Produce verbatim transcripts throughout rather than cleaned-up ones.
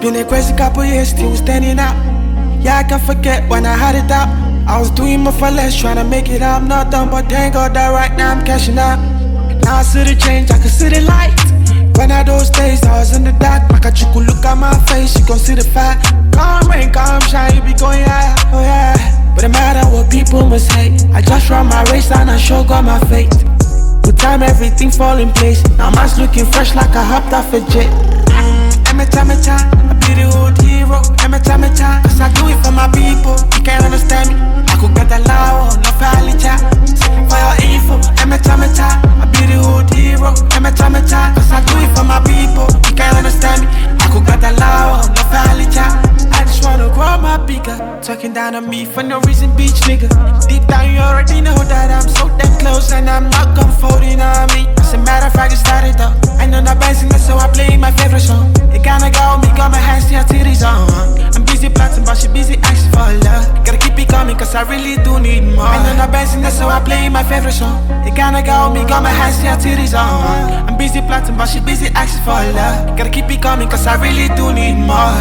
been a crazy couple years, still standing out. Yeah, I can forget when I had it out. I was doing more for less, trying to make it out. I'm not done, but thank God that right now I'm cashing out. Now I see the change, I can see the light. When I those days, I was in the dark. Maka you could look at my face, you can see the fire. Calm rain, calm shine, you be going higher, oh yeah. But no matter what people must hate, I just run my race and I sure got my fate. With time, everything fall in place. Now man's looking fresh like I hopped off a jet. Every time, every time, I be the old hero. Every time, every time, cause I do it for my people. You can't understand me, I could get a loud, no fairly chat. For your info, every time, every time, I be the old hero. Every time, every time, cause I do it for my people. You can't understand me, I could get a loud, no fairly chat. I just wanna grow my bigger. Talking down on me for no reason, bitch nigga. Deep down you already know that I'm so damn close and I'm not comforting on me. As a matter of fact, it started up. I know that bouncing, so I play my favorite song. It kinda got me, got my hands to her titties on. I'm busy plotting, but she busy asking for love. Gotta keep it coming, cause I really do need more. I know that bouncing, so I play my favorite song. It kinda got me, got my hands to her titties on. I'm busy plotting, but she busy asking for love. Gotta keep it coming, cause I really do need more.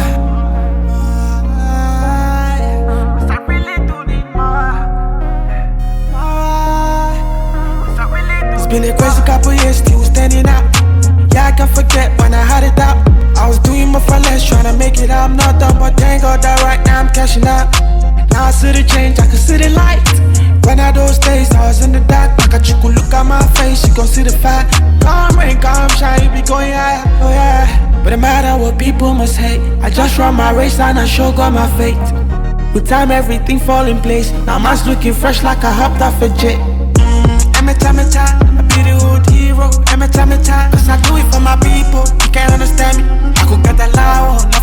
Been a crazy couple years, still standing out. Yeah, I can forget when I had it out. I was doing more for less, trying to make it out. I'm not done, but thank God that right now I'm cashing out. Now I see the change, I can see the light. When I those days, I was in the dark. Like you could look at my face, you can see the fire. Calm rain, calm shine, you be going higher, oh yeah. But no matter what people must hate, I just run my race and I sure got my fate. With time, everything fall in place. Now man's looking fresh like I hopped off a jet. Every time, every time, I be the old hero. Every time, every time, cause I do it for my people. You can't understand me, I could get a loud, no